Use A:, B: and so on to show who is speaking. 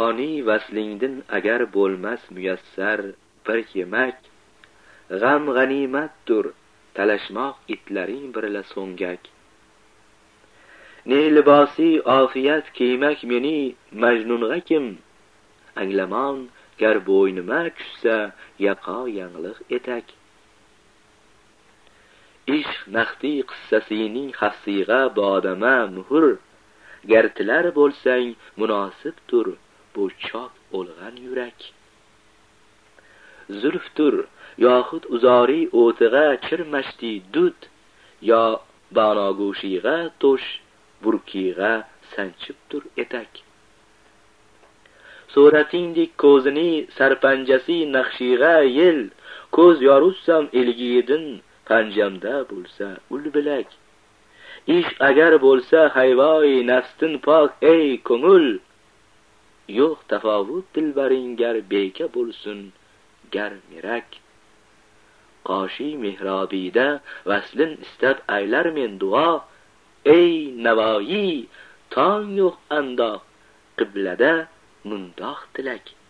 A: xoni vaslingdin agar bo'lmas muyassar bir yemak, g'am g'animatdur talashmoq itlaring birla so'ngak. Ne libosi ofiyat kiymak meni majnunga kim, anglamon gar bo'ynima tushsa yaqo yanglig' etak. Ishq naqdi qissasining xafsiga bodama muhr, gar tilar bo'lsang munosibdir bu chok o'lg'an yurak. Zulftur yoxud uzori o'tig'a chirmashdi dud, yo banogushiga to'sh burkiga sanchibdir etak. Suratingdek ko'zini sarpanjasi naqshiga yel, ko'z yorussam elgidin panjamda bo'lsa ul bilak. Ish agar bo'lsa hayvoi nafstin pok ey ko'ngil, yo'q tafovut dilbaring gar beka bo'lsin gar mirak. Qoshi mehrobida vaslin istab aylar men duo, ey navoiy tong yo'q andoq qiblada mundoq tilak.